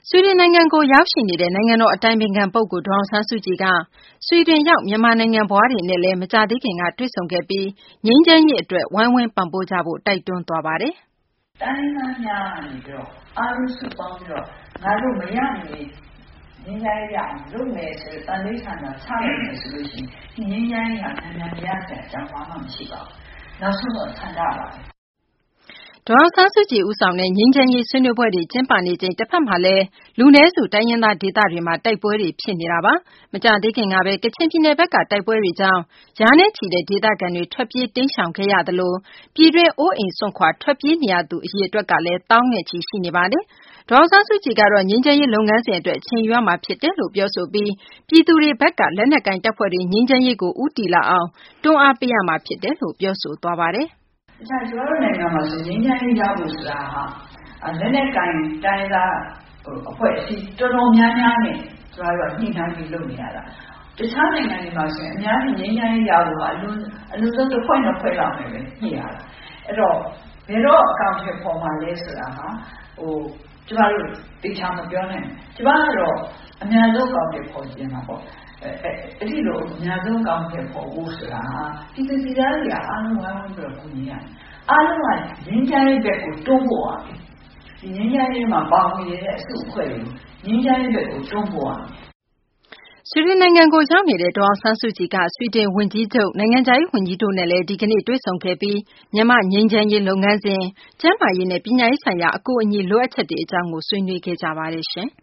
ဆွီဒင်နိုင်ငံကိုရောက်ရှိနေတဲ့နိုင်ငံတော်အတိုင်ပင်ခံပုဂ္ဂိုလ်ဒေါ်အောင်ဆန်းစုကြည်ကဆွီဒင်ရောက်မြန်မာနိုင်ငံဖွားတွေနဲ့လည်းမကြာသေးခင်ကတွေ့ဆုံခဲ့ပြီးငြိမ်းချမ်းရေးအတွက်ဝိုင်းဝန်းပံ့ပိုးကြဖို့တိုက်တွန်းသွားပါတယ်။တိုင်းသားများကနေပြီးတော့အားလုံးစုပေါင်းပြီးတော့ငါတို့မရနေငြိမ်းချမ်းရေးရအောင်လုပ်မယ်ဆိုတဲ့တန်လေးဆန္ဒချလိုက်မယ်ဆိုလို့ရှိရင်ငြိမ်းချမ်းရေးဟာမြန်မြန်ရတဲ့အကြောင်းဘာမှမရှိပါဘူး။နောက်ဆုံးတော့ဆန္ဒပါပဲ။ဒေါ်အောင်ဆန်းစုကြည်ဦးဆောင်တဲ့ငြိမ်းချမ်းရေးဆွေးနွေးပွဲတွေကျင်းပနေချိန်တစ်ဖက်မှာလည်းလူနည်းစုတိုင်းရင်းသားဒေသတွေမှာတိုက်ပွဲတွေဖြစ်နေတာပါ။မကြာသေးခင်ကပဲကချင်ပြည်နယ်ဘက်ကတိုက်ပွဲတွေကြောင့်ရာနဲ့ချီတဲ့ဒေသခံတွေထွက်ပြေးတိမ်းရှောင်ခဲ့ရသလိုပြည်တွင်းအိုးအိမ်စွန့်ခွာထွက်ပြေးနေရသူအရေအတွက်ကလည်းသောင်းနဲ့ချီရှိနေပါတယ်။ဒေါ်အောင်ဆန်းစုကြည်ကတော့ငြိမ်းချမ်းရေးလုပ်ငန်းစဉ်အတွက်အချိန်ယူရမှာဖြစ်တယ်လို့ပြောဆိုပြီးပြည်သူတွေဘက်ကလက်နက်ကိုင်တပ်ဖွဲ့တွေငြိမ်းချမ်းရေးကိုဦးတည်လာအောင်တွန်းအားပေးရမှာဖြစ်တယ်လို့ပြောဆိုသွားပါတယ်။ကျွန်တော်တို့နိုင်ငံမှာဆိုငြိမ်းချမ်းရေးရဖို့ဆိုတာဟာလက်နက်ကင်တိုင်းသားအဖွဲ့အစည်းတော်တော်များများနဲ့ကျွန်တော်တို့ညှိနှိုင်းပြီးလုပ်နေရတာတခြားနိုင်ငံတွေမှာဆိုရင်အများကြီးငြိမ်းချမ်းရေးရဖို့ကအလုံးစုံတစ်ဖွဲ့နှစ်ဖွဲ့လောက်နဲ့ပဲညှိရတာအဲ့တော့ဘယ်တော့အကောင့်ထဲပေါ်မှာလဲဆိုတာဟာကျွန်တော်တို့တေချာမပြောနိုင်ကျွန်တော်ကတော့အများဆုံးအကောင့်ထဲပေါ်ကျင်တာပေါ့အဲ့ဒီလိုအများဆုံးကောင်းတဲ့ပေါ်ဖို့ဆိုတာပြည်သူပြည်သားတွေကအားလုံးဝိုင်းဝန်းပြီးတော့ကူညီရတယ်အားလုံးကငြိမ်းချမ်းရေးဘက်ကိုတွန်းပို့ရတယ်ဒီငြိမ်းချမ်းရေးမှာပါဝင်ရတဲ့အစုအဖွဲ့တွေငြိမ်းချမ်းရေးဘက်ကိုတွန်းပို့ရတယ်ဆွီဒင်နိုင်ငံကိုရောက်နေတဲ့ဒေါ်အောင်ဆန်းစုကြည်ကဆွီဒင်ဝန်ကြီးချုပ်နိုင်ငံခြားရေးဝန်ကြီးတို့နဲ့လည်းဒီကနေ့တွေ့ဆုံခဲ့ပြီးမြန်မာငြိမ်းချမ်းရေးလုပ်ငန်းစဉ်ကျန်းမာရေးနဲ့ပညာရေးဆိုင်ရာအကူအညီလိုအပ်ချက်တွေအကြောင်းကိုဆွေးနွေးခဲ့ကြပါတယ်ရှင်